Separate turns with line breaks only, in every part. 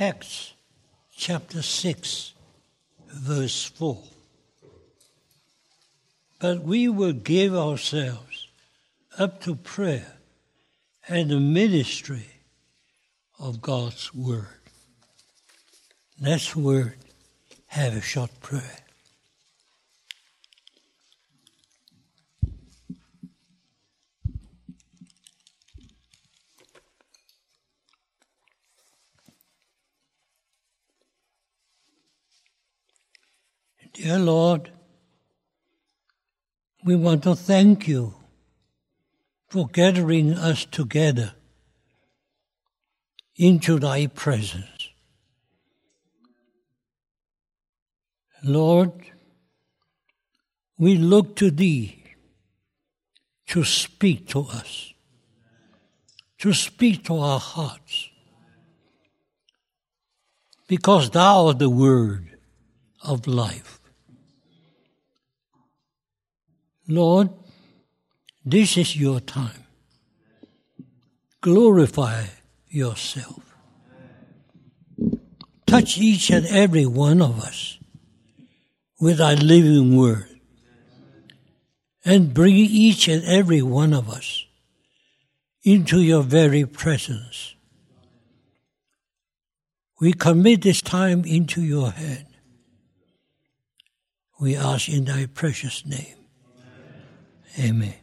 Acts chapter 6, verse 4. But we will give ourselves up to prayer and the ministry of God's Word. Next word, have a short prayer. Dear Lord, we want to thank you for gathering us together into thy presence. Lord, we look to thee to speak to us, to speak to our hearts, because thou art the word of life. Lord, this is your time. Glorify yourself. Touch each and every one of us with thy living word, and bring each and every one of us into your very presence. We commit this time into your hand. We ask in thy precious name. Amen.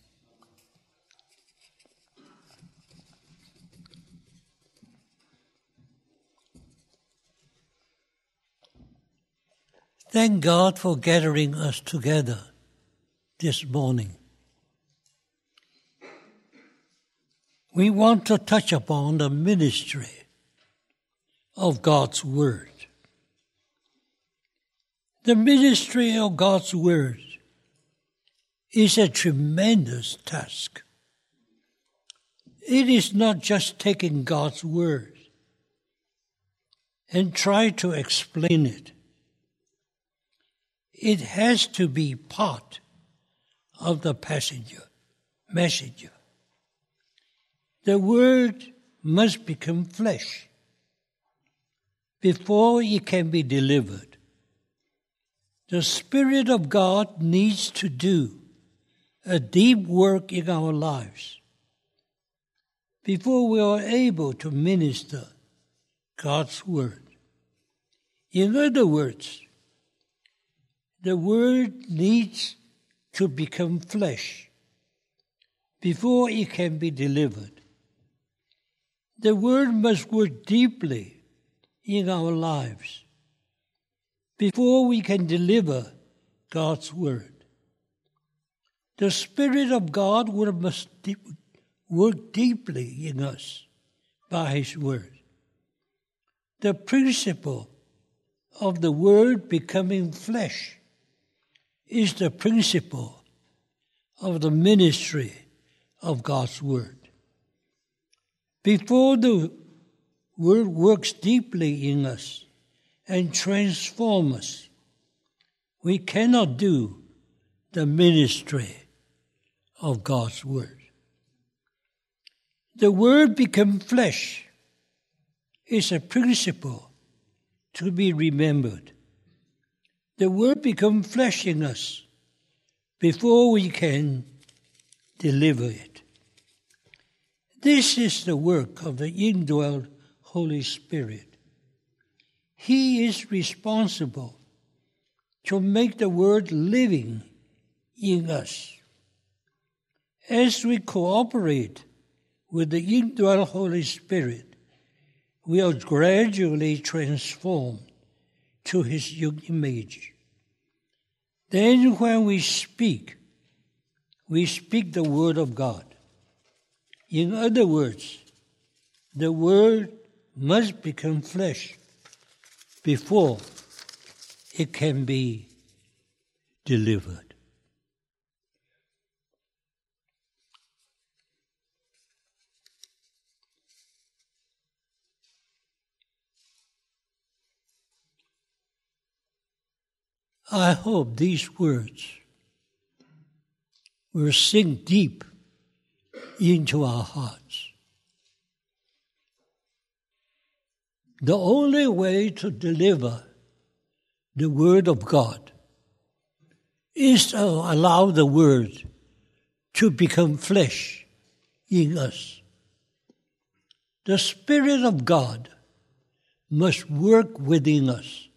Thank God for gathering us together this morning. We want to touch upon the ministry of God's Word. The ministry of God's Word is a tremendous task. It is not just taking God's Word and try to explain it. It has to be part of the messenger. The Word must become flesh before it can be delivered. The Spirit of God needs to do a deep work in our lives before we are able to minister God's Word. In other words, the Word needs to become flesh before it can be delivered. The Word must work deeply in our lives before we can deliver God's Word. The Spirit of God must work deeply in us by His Word. The principle of the Word becoming flesh is the principle of the ministry of God's Word. Before the Word works deeply in us and transforms us, we cannot do the ministry of God's Word. The Word become flesh is a principle to be remembered. The Word become flesh in us before we can deliver it. This is the work of the indwelt Holy Spirit. He is responsible to make the Word living in us. As we cooperate with the indwelt Holy Spirit, we are gradually transformed to His image. Then when we speak the Word of God. In other words, the Word must become flesh before it can be delivered. I hope these words will sink deep into our hearts. the only way to deliver the Word of God is to allow the Word to become flesh in us. The Spirit of God must work within us.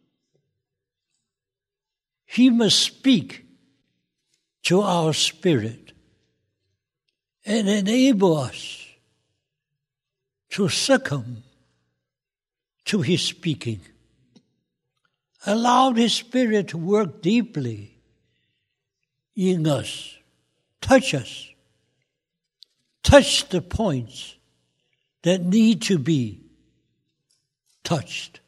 He must speak to our spirit and enable us to succumb to His speaking. Allow His Spirit to work deeply in us, touch the points that need to be touched.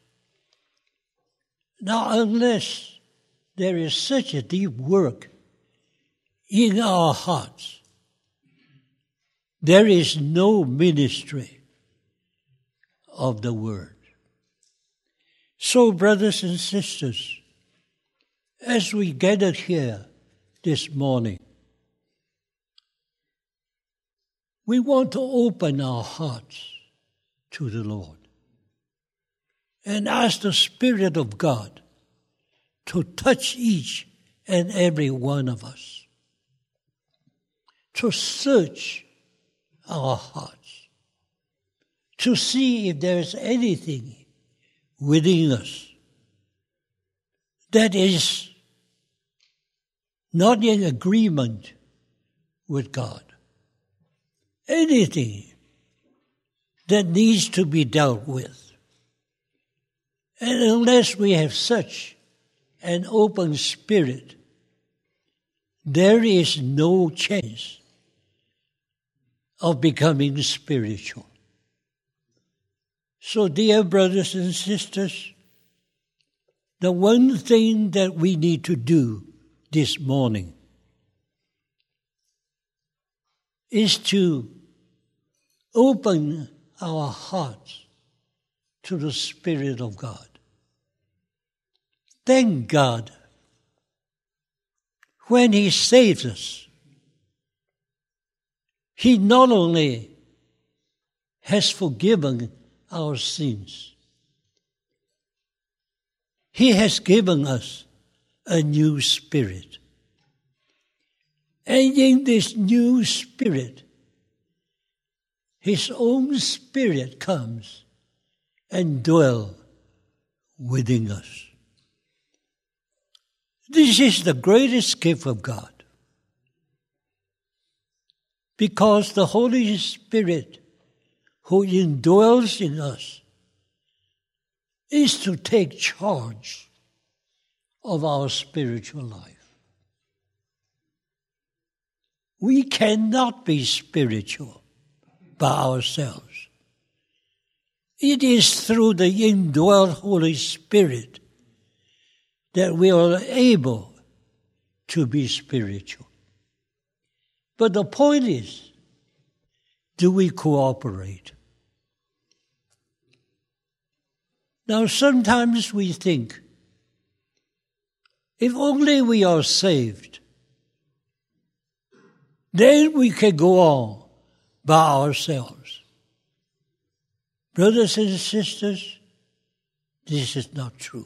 Now, unless there is such a deep work in our hearts, there is no ministry of the Word. So, brothers and sisters, as we gather here this morning, we want to open our hearts to the Lord and ask the Spirit of God to touch each and every one of us, to search our hearts, to see if there is anything within us that is not in agreement with God. Anything that needs to be dealt with. And unless we have such an open spirit, there is no chance of becoming spiritual. So, dear brothers and sisters, the one thing that we need to do this morning is to open our hearts to the Spirit of God. Thank God, when He saves us, He not only has forgiven our sins, He has given us a new spirit. And in this new spirit, His own Spirit comes and dwells within us. This is the greatest gift of God, because the Holy Spirit who indwells in us is to take charge of our spiritual life. We cannot be spiritual by ourselves. It is through the indwelled Holy Spirit that we are able to be spiritual. But the point is, do we cooperate? Now, sometimes we think, if only we are saved, then we can go on by ourselves. Brothers and sisters, this is not true.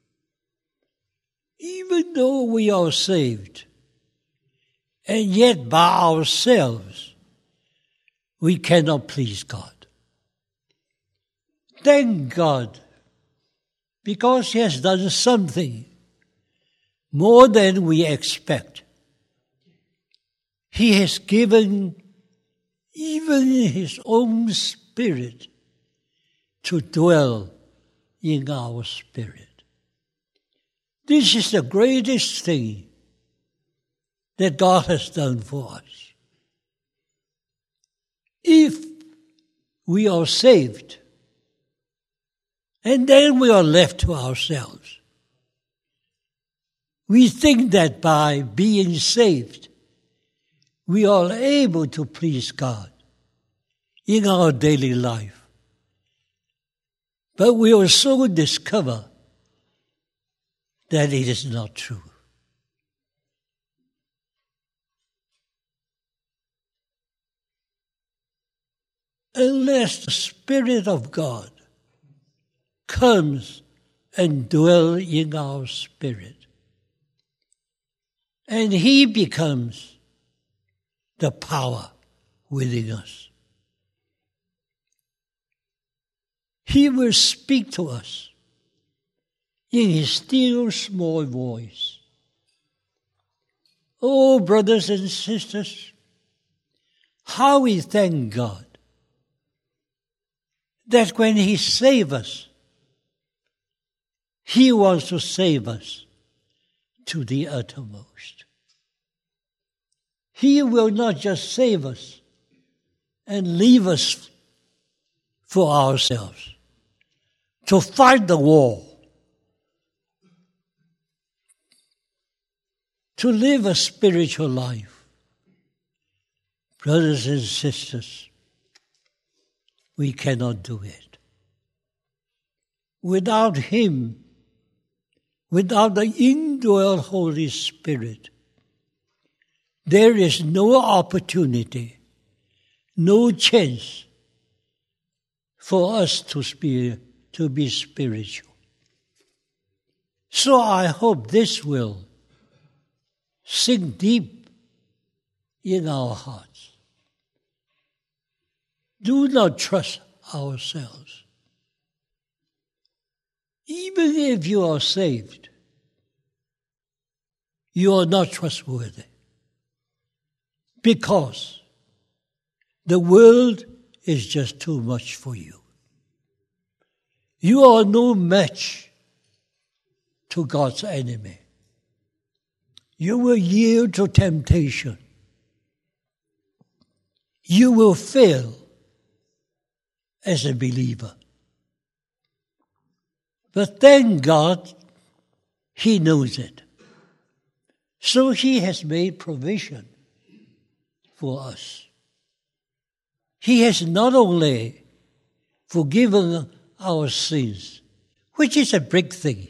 Even though we are saved, and yet by ourselves, we cannot please God. Thank God, because He has done something more than we expect. He has given even His own Spirit to dwell in our spirit. This is the greatest thing that God has done for us. If we are saved, and then we are left to ourselves, we think that by being saved, we are able to please God in our daily life. But we will soon discover that it is not true. Unless the Spirit of God comes and dwells in our spirit. And He becomes the power within us. He will speak to us in His still small voice. Oh, brothers and sisters, how we thank God that when He saves us, He wants to save us to the uttermost. He will not just save us and leave us for ourselves to fight the war, to live a spiritual life. Brothers and sisters, we cannot do it. Without Him, without the indwelt Holy Spirit, there is no opportunity, no chance for us to be spiritual. So I hope this will sink deep in our hearts. Do not trust ourselves. Even if you are saved, you are not trustworthy, because the world is just too much for you. You are no match to God's enemy. You will yield to temptation. You will fail as a believer. But thank God, He knows it. So He has made provision for us. He has not only forgiven our sins, which is a big thing.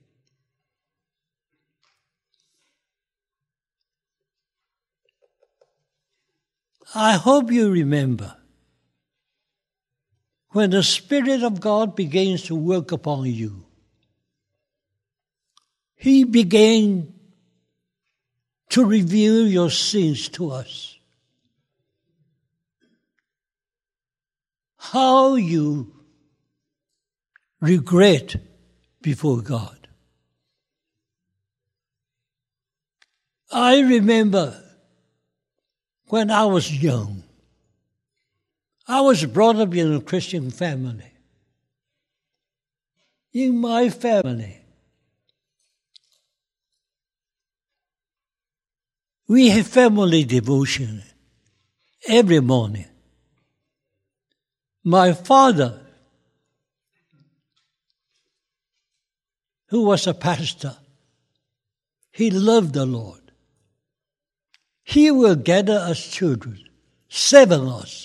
I hope you remember when the Spirit of God begins to work upon you, He began to reveal your sins to us. How you regret before God. I remember when I was young, I was brought up in a Christian family. In my family, we have family devotion every morning. My father, who was a pastor, he loved the Lord. He will gather us children, 7 of us,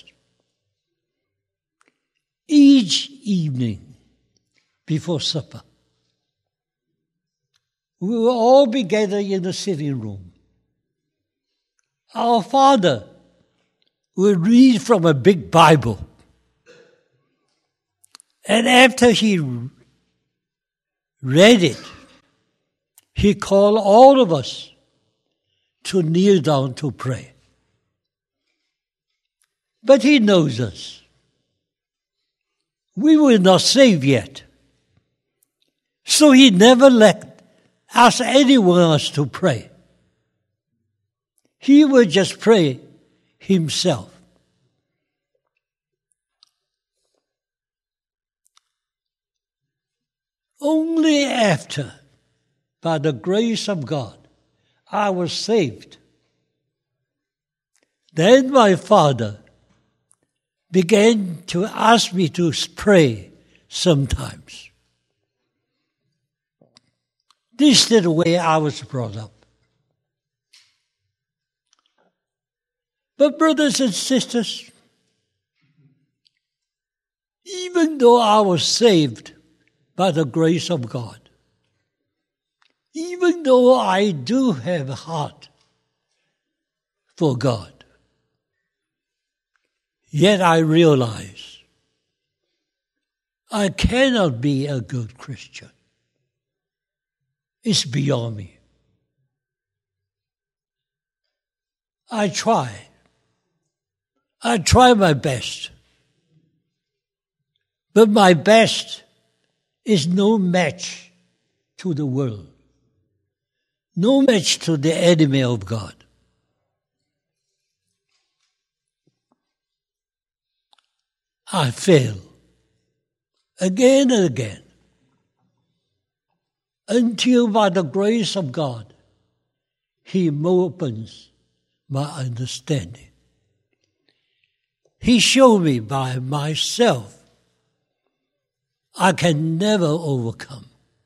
each evening before supper. We will all be gathered in the sitting room. Our father will read from a big Bible. And after he read it, he called all of us to kneel down to pray. But He knows us. We were not saved yet. So He never asked anyone else to pray. He would just pray Himself. Only after, by the grace of God, I was saved. Then my father began to ask me to pray sometimes. This is the way I was brought up. But brothers and sisters, even though I was saved by the grace of God, even though I do have a heart for God, yet I realize I cannot be a good Christian. It's beyond me. I try. I try my best. But my best is no match to the world. No match to the enemy of God. I fail again and again until by the grace of God, He opens my understanding. He showed me by myself I can never overcome.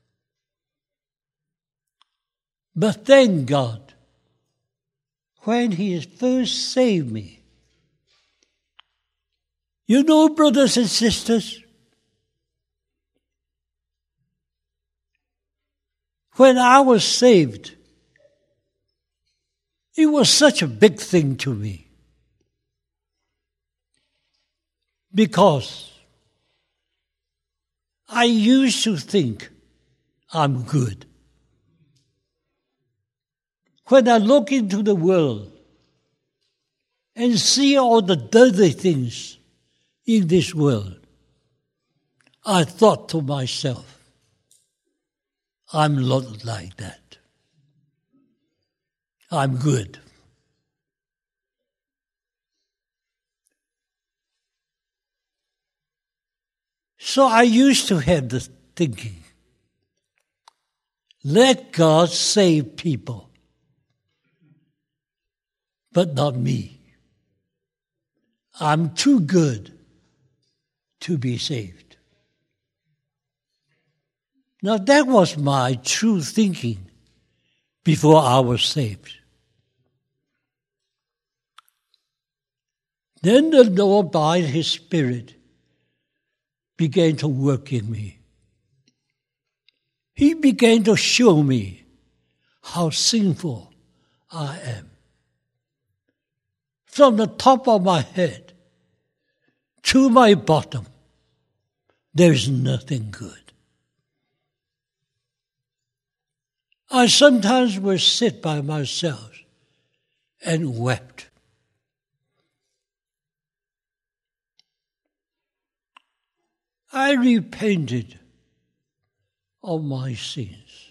But thank God, when He first saved me, you know, brothers and sisters, when I was saved, it was such a big thing to me. Because I used to think I'm good. When I look into the world and see all the dirty things in this world, I thought to myself, I'm not like that. I'm good. So I used to have this thinking, let God save people, but not me. I'm too good to be saved. Now that was my true thinking before I was saved. Then the Lord, by His Spirit, began to work in me. He began to show me how sinful I am. From the top of my head to my bottom, there is nothing good. I sometimes would sit by myself and wept. I repented of my sins.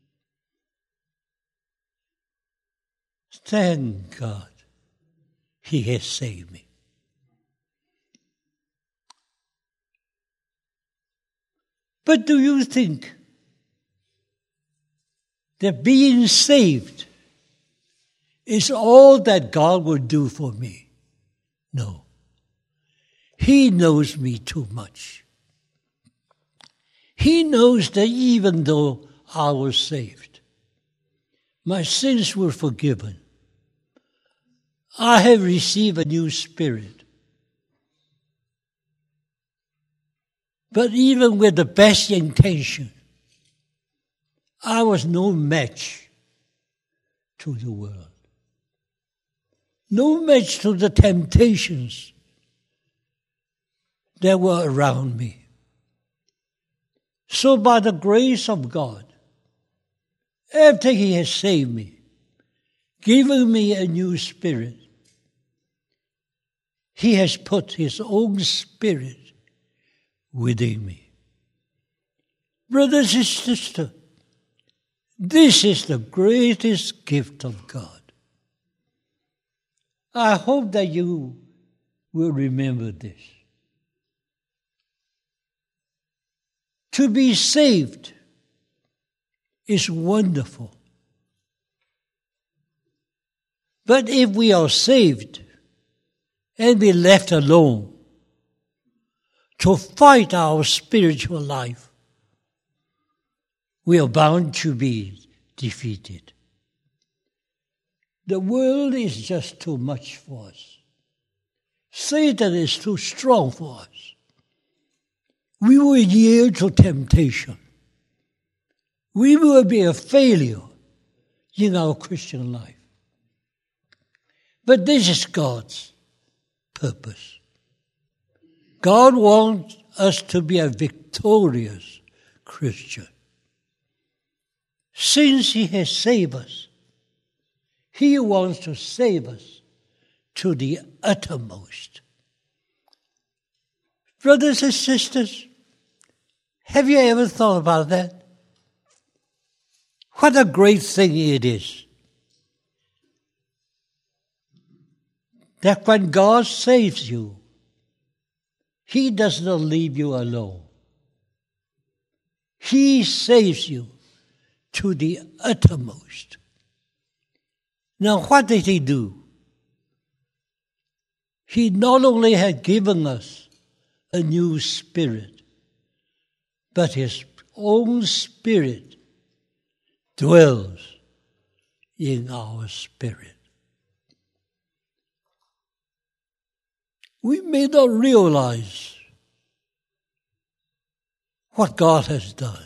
Thank God He has saved me. But do you think that being saved is all that God will do for me? No. He knows me too much. He knows that even though I was saved, my sins were forgiven. I have received a new spirit. But even with the best intention, I was no match to the world. No match to the temptations that were around me. So by the grace of God, after He has saved me, given me a new spirit, He has put His own Spirit within me. Brothers and sisters, this is the greatest gift of God. I hope that you will remember this. To be saved is wonderful. But if we are saved and be left alone to fight our spiritual life, we are bound to be defeated. The world is just too much for us. Satan is too strong for us. We will yield to temptation. We will be a failure in our Christian life. But this is God's purpose. God wants us to be a victorious Christian. Since He has saved us, He wants to save us to the uttermost. Brothers and sisters, have you ever thought about that? What a great thing it is that when God saves you, He does not leave you alone. He saves you to the uttermost. Now, what did He do? He not only had given us a new spirit, but His own Spirit dwells in our spirit. We may not realize what God has done.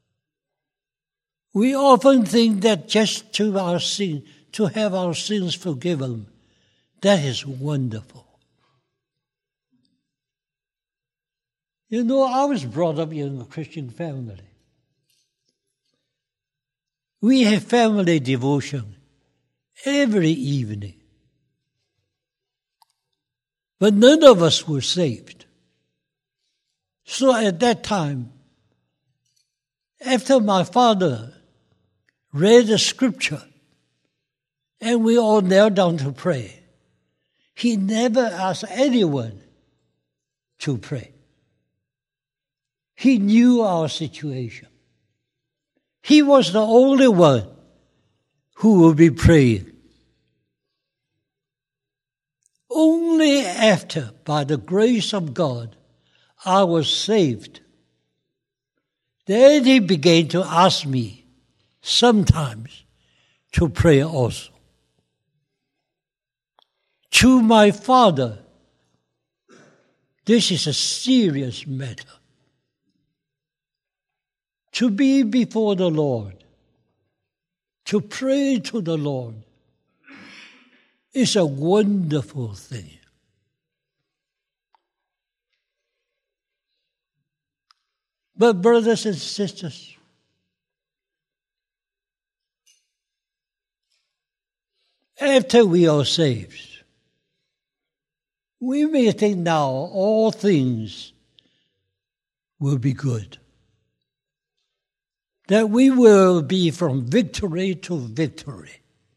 We often think that just to have our sins forgiven, that is wonderful. You know, I was brought up in a Christian family. We have family devotion every evening. But none of us were saved. So at that time, after my father read the scripture and we all knelt down to pray, he never asked anyone to pray. He knew our situation. He was the only one who would be praying. Only after, by the grace of God, I was saved, then He began to ask me sometimes to pray also. To my father, this is a serious matter. To be before the Lord, to pray to the Lord, is a wonderful thing. But brothers and sisters, after we are saved, we may think now all things will be good. That we will be from victory to victory.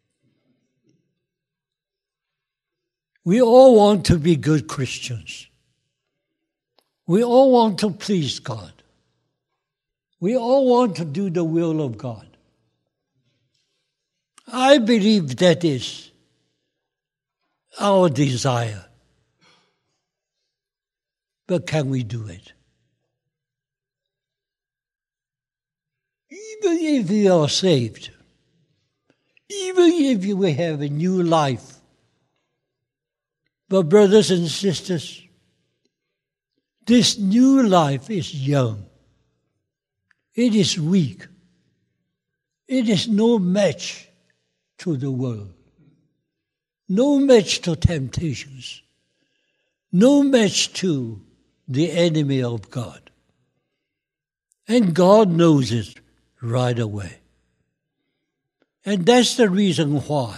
We all want to be good Christians. We all want to please God. We all want to do the will of God. I believe that is our desire. But can we do it? Even if we are saved, even if we have a new life, but brothers and sisters, this new life is young. It is weak. It is no match to the world. No match to temptations. No match to the enemy of God. And God knows it right away. And that's the reason why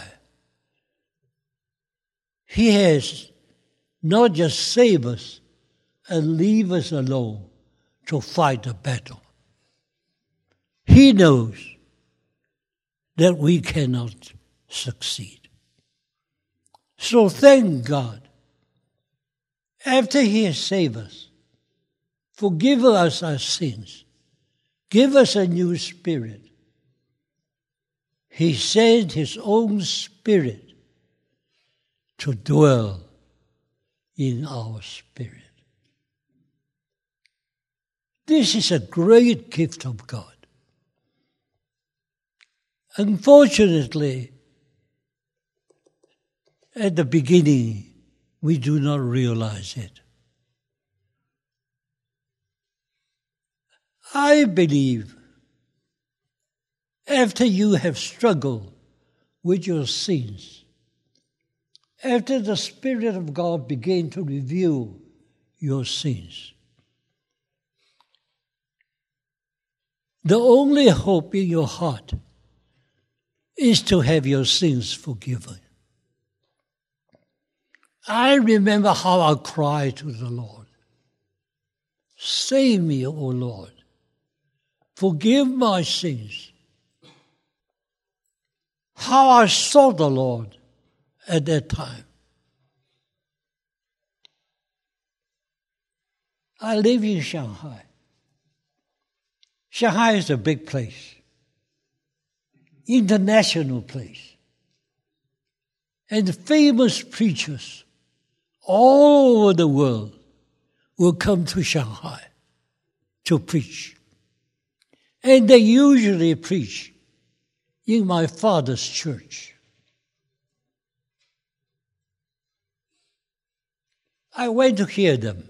He has not just saved us and leave us alone to fight the battle. He knows that we cannot succeed. So thank God, after He has saved us, forgive us our sins, give us a new spirit, He sent His own Spirit to dwell in our spirit. This is a great gift of God. Unfortunately, at the beginning, we do not realize it. I believe after you have struggled with your sins, after the Spirit of God began to reveal your sins, The only hope in your heart is to have your sins forgiven. I remember how I cried to the Lord. Save me, O Lord. Forgive my sins. How I saw the Lord at that time. I live in Shanghai. Shanghai is a big place, international place. And famous preachers all over the world will come to Shanghai to preach. And they usually preach in my father's church. I went to hear them.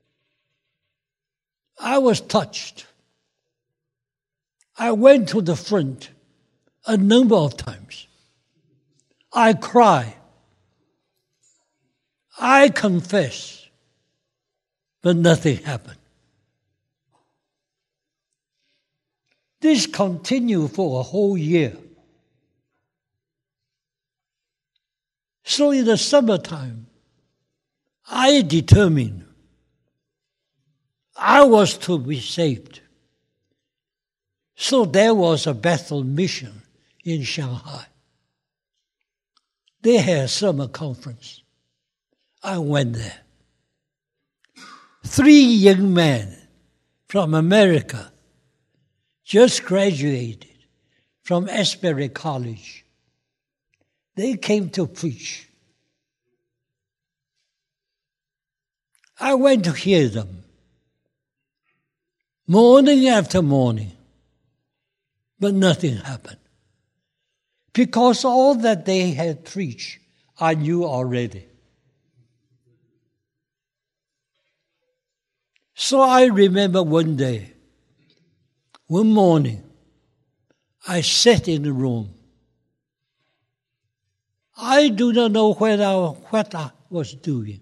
I was touched. I went to the front a number of times. I cried. I confess, but nothing happened. This continued for a whole year. So in the summertime, I determined I was to be saved. So there was a Bethel mission in Shanghai. They had a summer conference. I went there. 3 young men from America just graduated from Asbury College. They came to preach. I went to hear them morning after morning, but nothing happened. Because all that they had preached, I knew already. So I remember one day, one morning, I sat in the room. I do not know what I was doing,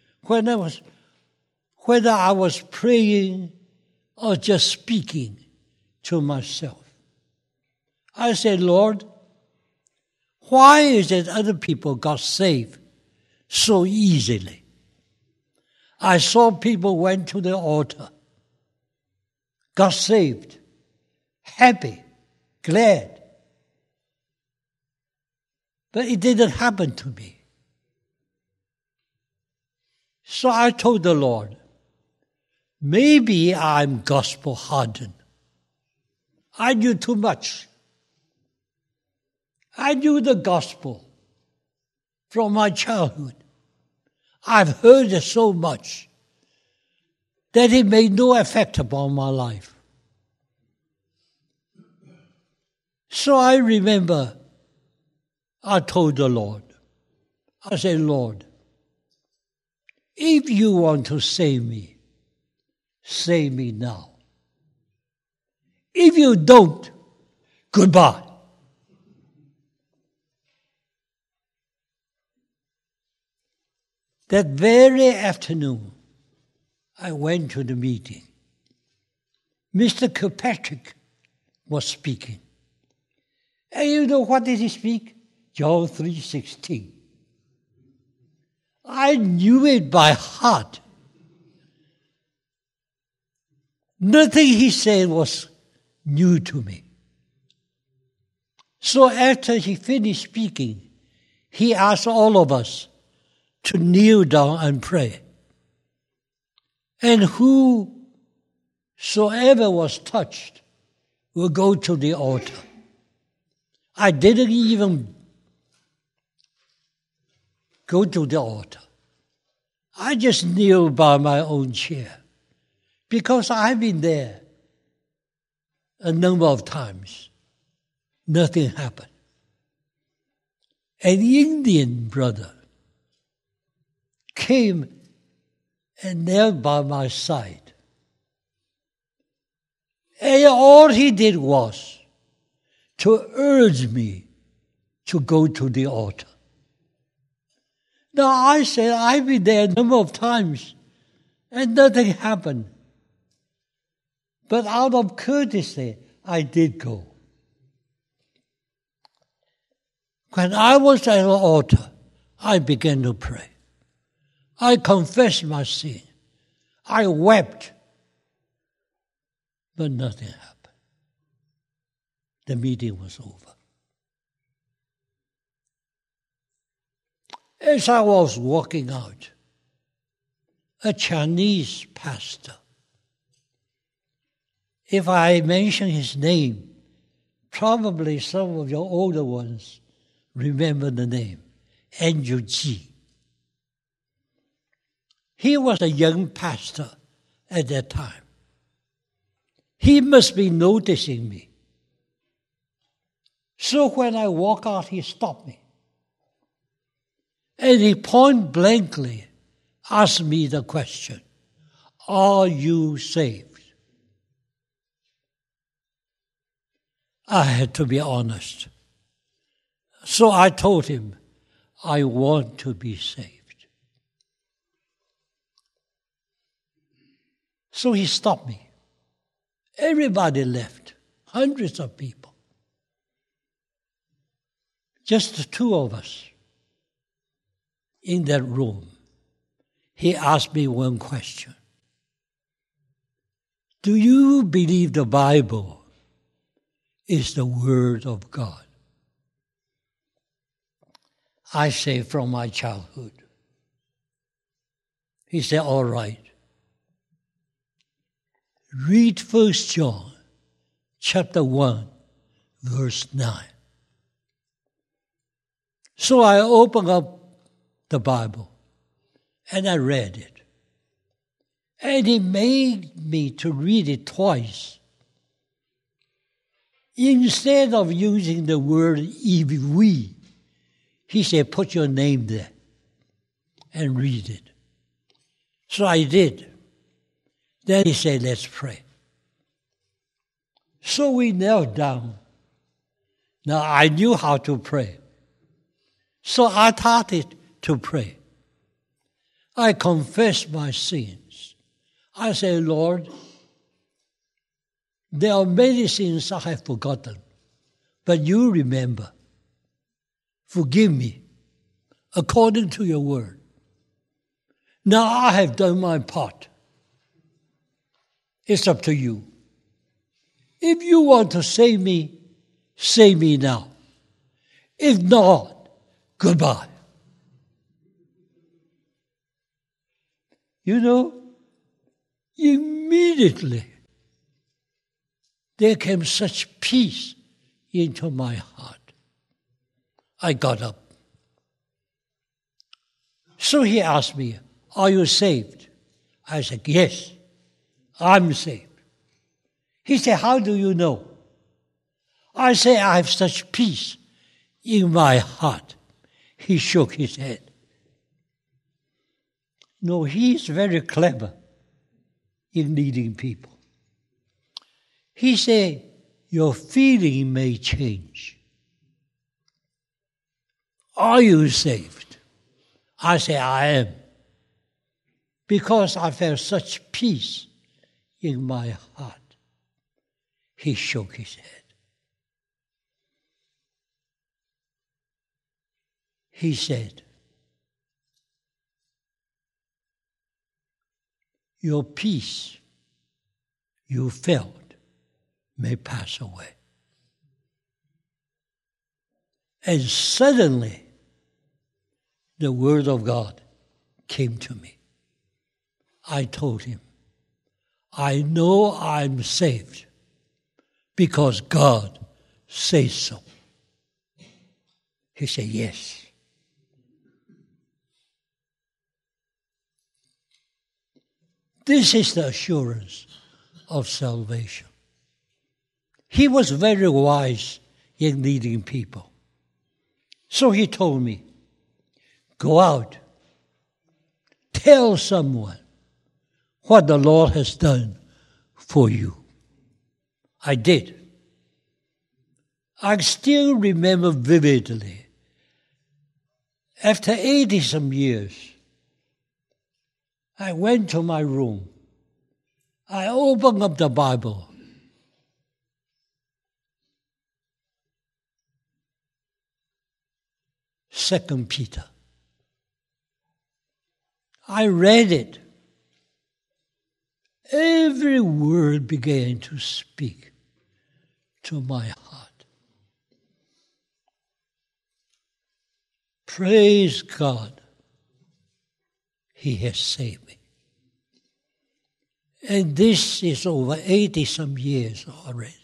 whether I was praying or just speaking to myself. I said, Lord, why is it other people got saved so easily? I saw people went to the altar, got saved, happy, glad. But it didn't happen to me. So I told the Lord, maybe I'm gospel hardened. I knew too much. I knew the gospel from my childhood. I've heard it so much that it made no effect upon my life. So I remember I told the Lord, I said, Lord, if you want to save me now. If you don't, goodbye. That very afternoon, I went to the meeting. Mr. Kirkpatrick was speaking. And you know what did he speak? John 3:16. I knew it by heart. Nothing he said was new to me. So after he finished speaking, he asked all of us to kneel down and pray. And whosoever was touched will go to the altar. I didn't even go to the altar. I just kneeled by my own chair because I've been there a number of times. Nothing happened. An Indian brother came and knelt by my side. And all he did was to urge me to go to the altar. Now I said, I've been there a number of times and nothing happened. But out of courtesy, I did go. When I was at the altar, I began to pray. I confessed my sin. I wept. But nothing happened. The meeting was over. As I was walking out, a Chinese pastor, if I mention his name, probably some of your older ones remember the name, Andrew G. He was a young pastor at that time. He must be noticing me. So when I walk out, he stopped me. And he point blankly asked me the question, "Are you saved?" I had to be honest. So I told him, I want to be saved. So he stopped me. Everybody left, hundreds of people. Just the two of us in that room. He asked me one question. Do you believe the Bible is the Word of God? I say from my childhood. He said, all right. Read 1 John chapter 1, verse 9. So I opened up the Bible and I read it. And he made me to read it twice. Instead of using the word if we, he said, put your name there and read it. So I did. Then he said, let's pray. So we knelt down. Now I knew how to pray. So I started to pray. I confessed my sins. I said, Lord, there are many sins I have forgotten, but you remember. Forgive me according to your word. Now I have done my part. It's up to you. If you want to save me now. If not, goodbye. You know, immediately there came such peace into my heart. I got up. So he asked me, are you saved? I said, yes, I'm saved. He said, how do you know? I said, I have such peace in my heart. He shook his head. No, he's very clever in leading people. He said, your feeling may change. Are you saved? I say, I am. Because I felt such peace in my heart. He shook his head. He said, your peace you felt may pass away. And suddenly, the word of God came to me. I told him, I know I'm saved because God says so. He said, yes. This is the assurance of salvation. He was very wise in leading people. So he told me, go out, tell someone what the Lord has done for you. I did. I still remember vividly, after 80-some years, I went to my room. I opened up the Bible. 2 Peter. I read it. Every word began to speak to my heart. Praise God, He has saved me. And this is over 80-some years already.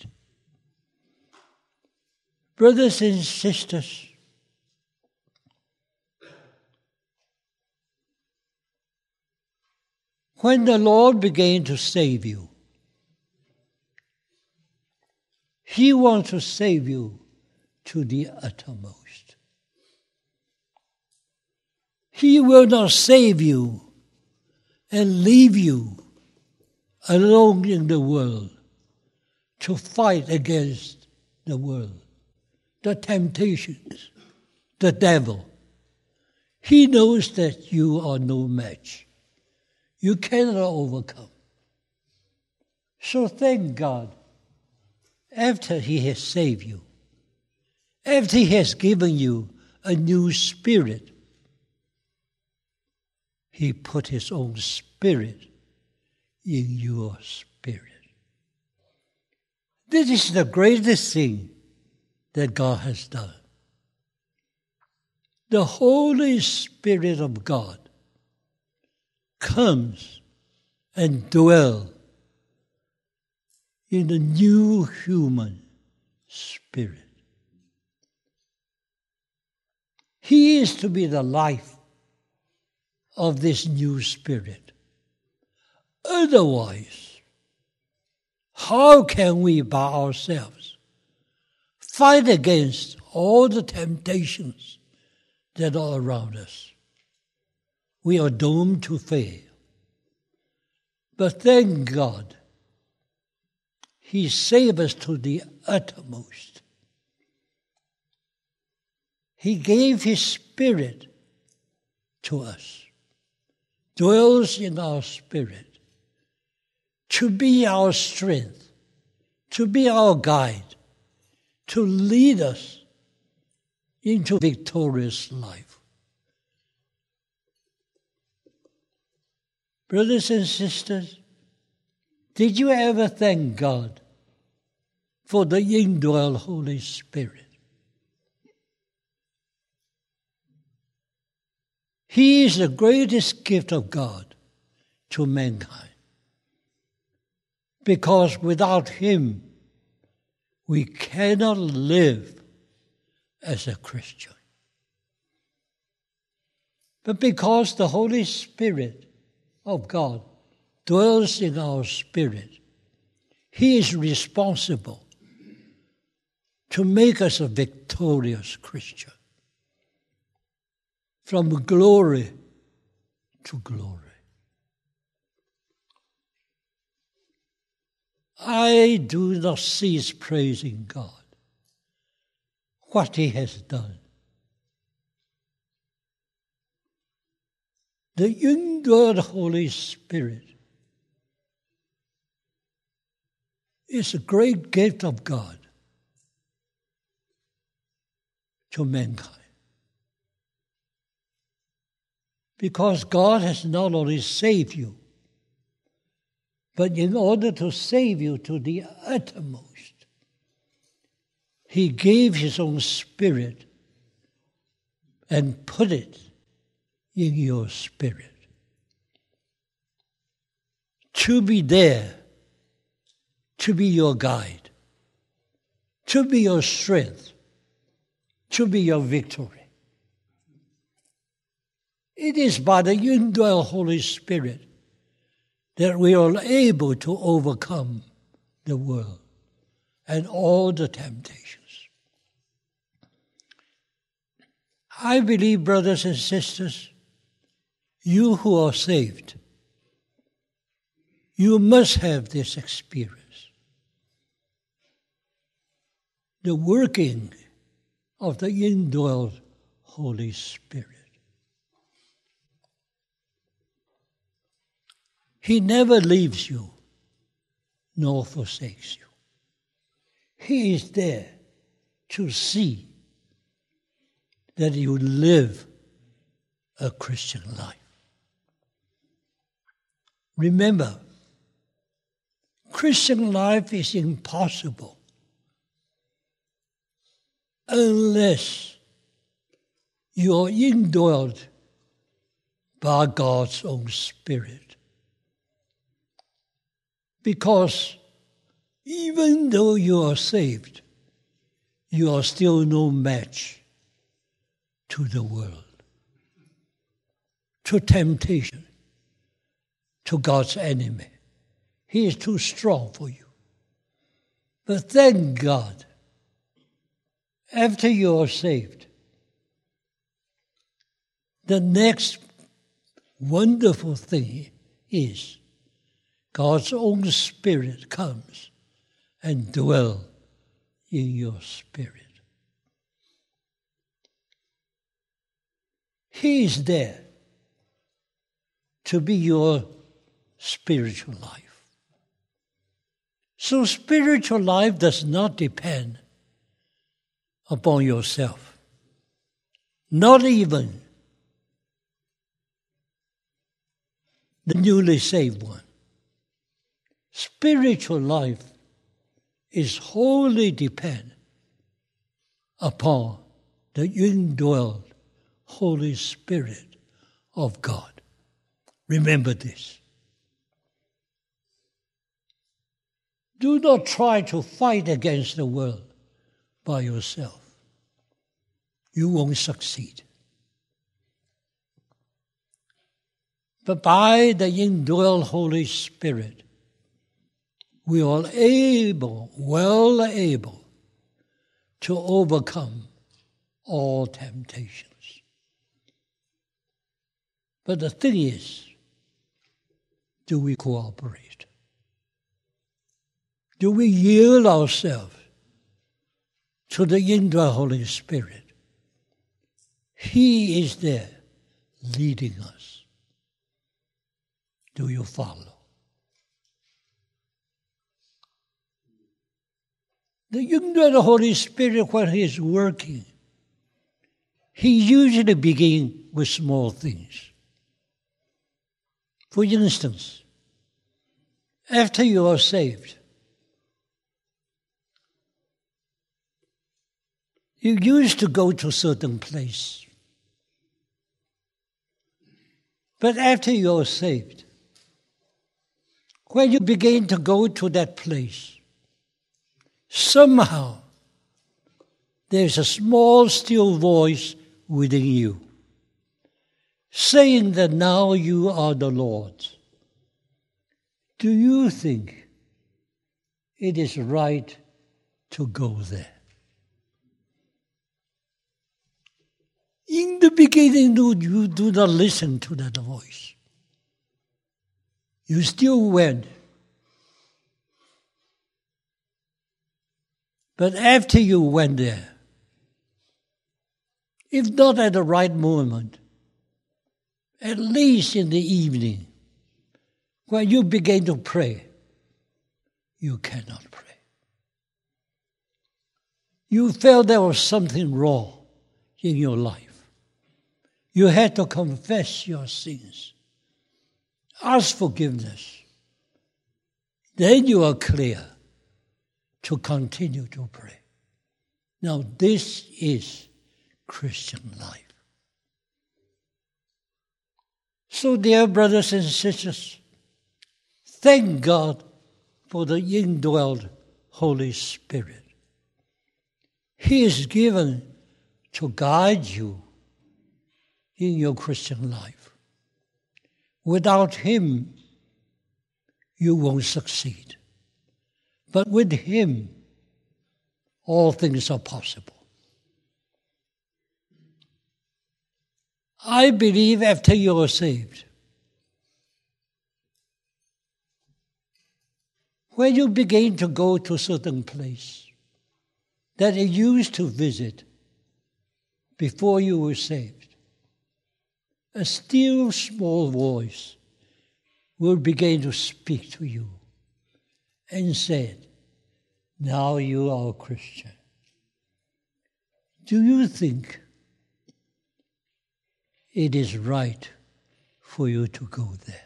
Brothers and sisters, when the Lord began to save you, He wants to save you to the uttermost. He will not save you and leave you alone in the world to fight against the world, the temptations, the devil. He knows that you are no match. You cannot overcome. So thank God, after He has saved you, after He has given you a new spirit, He put His own spirit in your spirit. This is the greatest thing that God has done. The Holy Spirit of God comes and dwells in the new human spirit. He is to be the life of this new spirit. Otherwise, how can we by ourselves fight against all the temptations that are around us? We are doomed to fail. But thank God, He saved us to the uttermost. He gave His Spirit to us, dwells in our spirit, to be our strength, to be our guide, to lead us into victorious life. Brothers and sisters, did you ever thank God for the indwelt Holy Spirit? He is the greatest gift of God to mankind. Because without Him, we cannot live as a Christian. But because the Holy Spirit of God dwells in our spirit, He is responsible to make us a victorious Christian. From glory to glory. I do not cease praising God, what He has done. The indwelt Holy Spirit is a great gift of God to mankind. Because God has not only saved you, but in order to save you to the uttermost, He gave His own Spirit and put it in your spirit. To be there, to be your guide, to be your strength, to be your victory. It is by the indwelt Holy Spirit that we are able to overcome the world and all the temptations. I believe, brothers and sisters, you who are saved, you must have this experience. The working of the indwelt Holy Spirit. He never leaves you nor forsakes you. He is there to see that you live a Christian life. Remember, Christian life is impossible unless you are indwelt by God's own Spirit. Because even though you are saved, you are still no match to the world, to temptation, to God's enemy. He is too strong for you. But thank God, after you are saved, the next wonderful thing is God's own Spirit comes and dwells in your spirit. He is there to be your spiritual life. So spiritual life does not depend upon yourself, not even the newly saved one. Spiritual life is wholly dependent upon the indwelled Holy Spirit of God. Remember this. Do not try to fight against the world by yourself. You won't succeed. But by the indwelled Holy Spirit, we are well able to overcome all temptations. But the thing is, do we cooperate? Do we yield ourselves to the indwelled Holy Spirit? He is there leading us. Do you follow? The indwelled Holy Spirit, when He is working, He usually begins with small things. For instance, after you are saved, you used to go to a certain place. But after you are saved, when you begin to go to that place, somehow there's a small, still voice within you saying that now you are the Lord's. Do you think it is right to go there? In the beginning, you do not listen to that voice. You still went. But after you went there, if not at the right moment, at least in the evening, when you begin to pray, you cannot pray. You felt there was something wrong in your life. You had to confess your sins, ask forgiveness. Then you are clear to continue to pray. Now this is Christian life. So dear brothers and sisters, thank God for the indwelled Holy Spirit. He is given to guide you in your Christian life. Without Him, you won't succeed. But with Him, all things are possible. I believe after you are saved, when you begin to go to a certain place that you used to visit before you were saved, a still small voice will begin to speak to you and say, now you are a Christian. Do you think it is right for you to go there.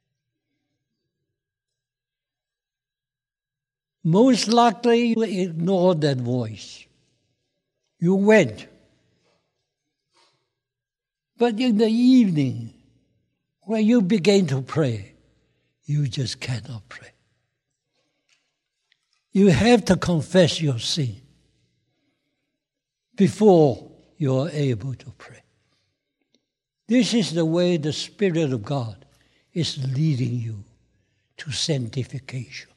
Most likely you ignored that voice. You went. But in the evening, when you begin to pray, you just cannot pray. You have to confess your sin before you are able to pray. This is the way the Spirit of God is leading you to sanctification.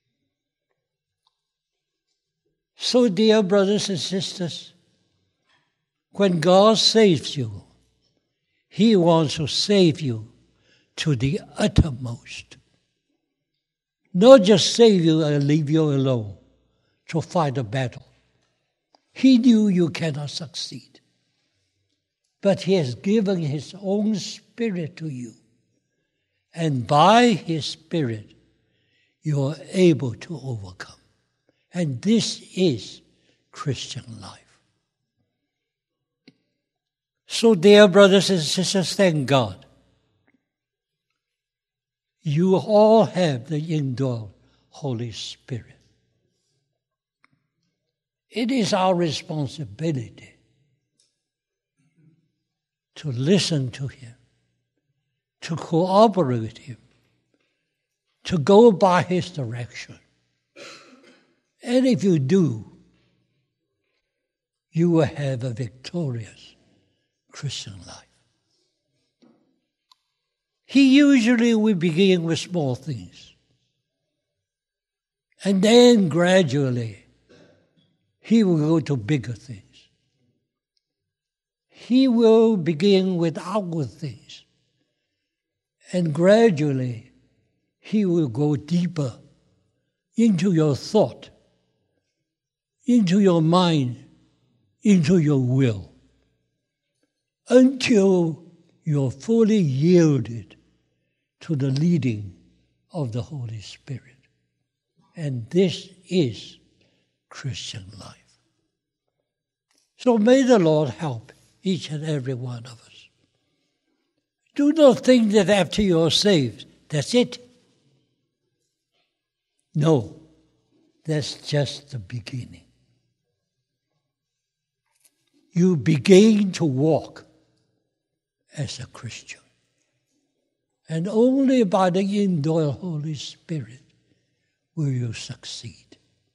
So, dear brothers and sisters, when God saves you, He wants to save you to the uttermost. Not just save you and leave you alone to fight a battle. He knew you cannot succeed. But He has given His own Spirit to you. And by His Spirit, you are able to overcome. And this is Christian life. So, dear brothers and sisters, thank God. You all have the indwelt Holy Spirit. It is our responsibility to listen to Him, to cooperate with Him, to go by His direction. And if you do, you will have a victorious Christian life. He usually will begin with small things. And then gradually, He will go to bigger things. He will begin with outward things. And gradually, He will go deeper into your thought, into your mind, into your will, until you're fully yielded to the leading of the Holy Spirit. And this is Christian life. So may the Lord help each and every one of us. Do not think that after you're saved, that's it. No, that's just the beginning. You begin to walk as a Christian. And only by the indwelt Holy Spirit will you succeed.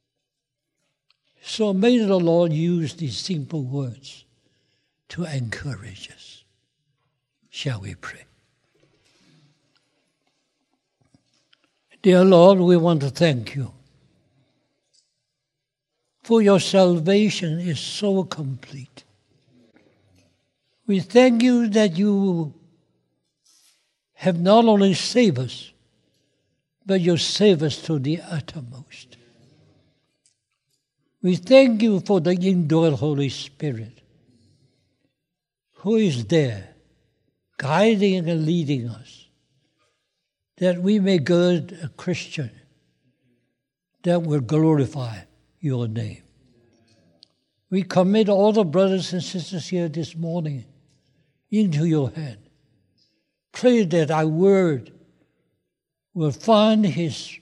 So may the Lord use these simple words to encourage us. Shall we pray? Dear Lord, we want to thank you for your salvation is so complete. We thank you that you have not only saved us, but you save us to the uttermost. We thank you for the indwelt Holy Spirit who is there, guiding and leading us, that we may gird a Christian that will glorify your name. We commit all the brothers and sisters here this morning into your hand. Pray that thy word will find his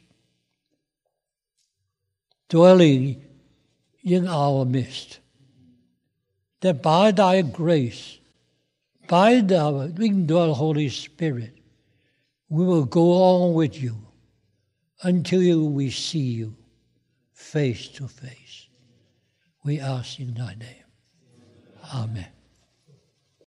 dwelling in our midst. That by thy grace, by the indwelt Holy Spirit, we will go on with you until we see you face to face. We ask in thy name. Amen.